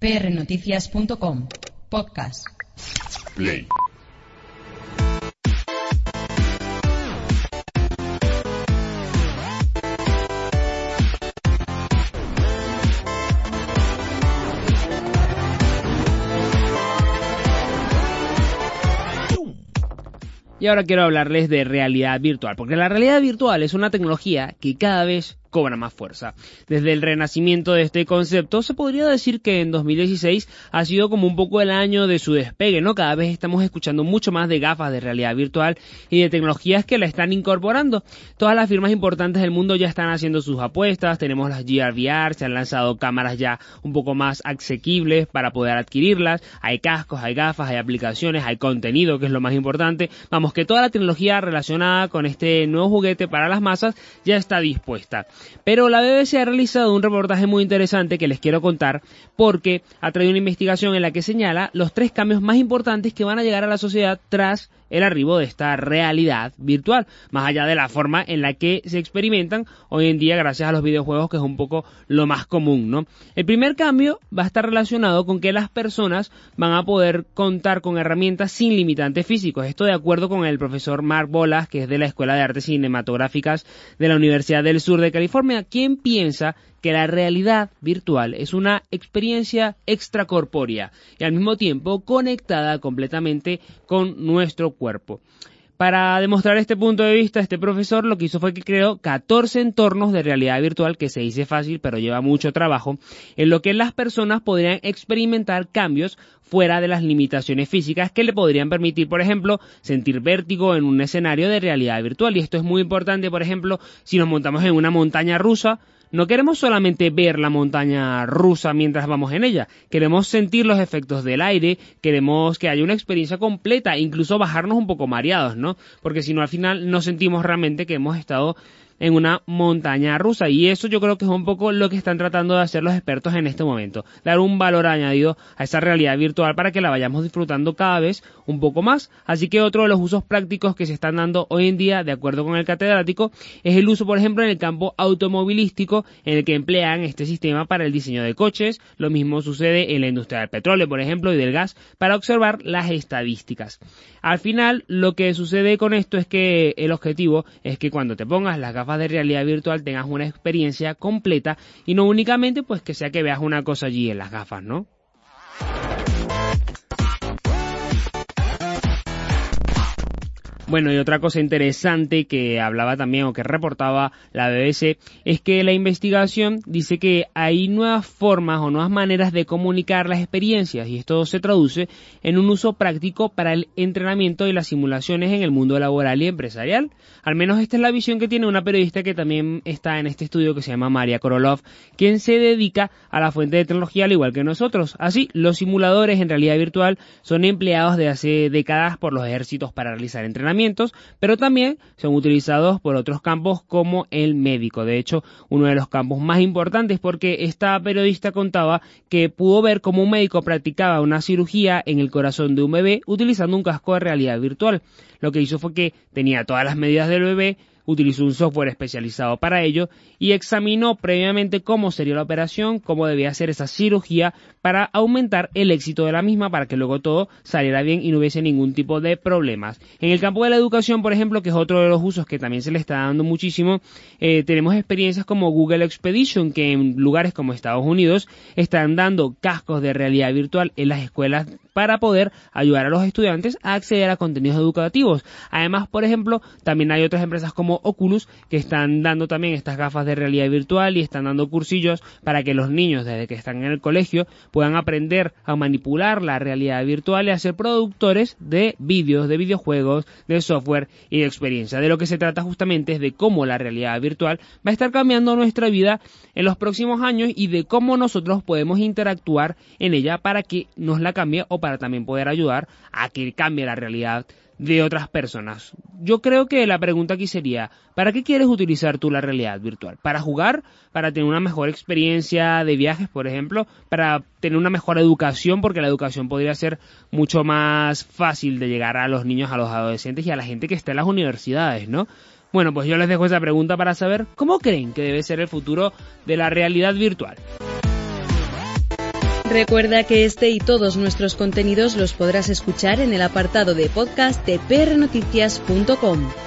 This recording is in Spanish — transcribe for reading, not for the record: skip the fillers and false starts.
prnoticias.com Podcast. Play. Y ahora quiero hablarles de realidad virtual, porque la realidad virtual es una tecnología que cada vez cobra más fuerza. Desde el renacimiento de este concepto, se podría decir que en 2016 ha sido como un poco el año de su despegue, ¿no? Cada vez estamos escuchando mucho más de gafas de realidad virtual y de tecnologías que la están incorporando. Todas las firmas importantes del mundo ya están haciendo sus apuestas, tenemos las GR/VR, se han lanzado cámaras ya un poco más asequibles para poder adquirirlas, hay cascos, hay gafas, hay aplicaciones, hay contenido, que es lo más importante. Vamos, que toda la tecnología relacionada con este nuevo juguete para las masas ya está dispuesta. Pero la BBC ha realizado un reportaje muy interesante que les quiero contar porque ha traído una investigación en la que señala los 3 cambios más importantes que van a llegar a la sociedad tras el arribo de esta realidad virtual, más allá de la forma en la que se experimentan hoy en día gracias a los videojuegos, que es un poco lo más común, ¿no? El primer cambio va a estar relacionado con que las personas van a poder contar con herramientas sin limitantes físicos. Esto de acuerdo con el profesor Mark Bolas, que es de la Escuela de Artes Cinematográficas de la Universidad del Sur de California, quien piensa que la realidad virtual es una experiencia extracorpórea y al mismo tiempo conectada completamente con nuestro cuerpo. Para demostrar este punto de vista, este profesor lo que hizo fue que creó 14 entornos de realidad virtual, que se dice fácil pero lleva mucho trabajo, en lo que las personas podrían experimentar cambios fuera de las limitaciones físicas que le podrían permitir, por ejemplo, sentir vértigo en un escenario de realidad virtual. Y esto es muy importante, por ejemplo, si nos montamos en una montaña rusa. No queremos solamente ver la montaña rusa mientras vamos en ella, queremos sentir los efectos del aire, queremos que haya una experiencia completa, incluso bajarnos un poco mareados, ¿no? Porque si no, al final no sentimos realmente que hemos estado en una montaña rusa, y eso yo creo que es un poco lo que están tratando de hacer los expertos en este momento, dar un valor añadido a esa realidad virtual para que la vayamos disfrutando cada vez un poco más. Así que otro de los usos prácticos que se están dando hoy en día, de acuerdo con el catedrático, es el uso, por ejemplo, en el campo automovilístico, en el que emplean este sistema para el diseño de coches. Lo mismo sucede en la industria del petróleo, por ejemplo, y del gas, para observar las estadísticas. Al final, lo que sucede con esto es que el objetivo es que cuando te pongas las gafas de realidad virtual tengas una experiencia completa y no únicamente pues que sea que veas una cosa allí en las gafas, ¿no? Bueno, y otra cosa interesante que hablaba también o que reportaba la BBC es que la investigación dice que hay nuevas formas o nuevas maneras de comunicar las experiencias, y esto se traduce en un uso práctico para el entrenamiento y las simulaciones en el mundo laboral y empresarial. Al menos esta es la visión que tiene una periodista que también está en este estudio, que se llama Maria Korolov, quien se dedica a la fuente de tecnología al igual que nosotros. Así, los simuladores en realidad virtual son empleados de hace décadas por los ejércitos para realizar entrenamientos, pero también son utilizados por otros campos como el médico. De hecho, uno de los campos más importantes, porque esta periodista contaba que pudo ver cómo un médico practicaba una cirugía en el corazón de un bebé utilizando un casco de realidad virtual. Lo que hizo fue que tenía todas las medidas del bebé, utilizó un software especializado para ello y examinó previamente cómo sería la operación, cómo debía hacer esa cirugía para aumentar el éxito de la misma, para que luego todo saliera bien y no hubiese ningún tipo de problemas. En el campo de la educación, por ejemplo, que es otro de los usos que también se le está dando muchísimo, tenemos experiencias como Google Expedition, que en lugares como Estados Unidos están dando cascos de realidad virtual en las escuelas para poder ayudar a los estudiantes a acceder a contenidos educativos. Además, por ejemplo, también hay otras empresas como Oculus que están dando también estas gafas de realidad virtual y están dando cursillos para que los niños, desde que están en el colegio, puedan aprender a manipular la realidad virtual y a ser productores de vídeos, de videojuegos, de software y de experiencia. De lo que se trata justamente es de cómo la realidad virtual va a estar cambiando nuestra vida en los próximos años y de cómo nosotros podemos interactuar en ella para que nos la cambie o para también poder ayudar a que cambie la realidad de otras personas. Yo creo que la pregunta aquí sería, ¿para qué quieres utilizar tú la realidad virtual? ¿Para jugar? ¿Para tener una mejor experiencia de viajes, por ejemplo? ¿Para tener una mejor educación? Porque la educación podría ser mucho más fácil de llegar a los niños, a los adolescentes y a la gente que está en las universidades, ¿no? Bueno, pues yo les dejo esa pregunta para saber cómo creen que debe ser el futuro de la realidad virtual. Recuerda que este y todos nuestros contenidos los podrás escuchar en el apartado de podcast de prnoticias.com.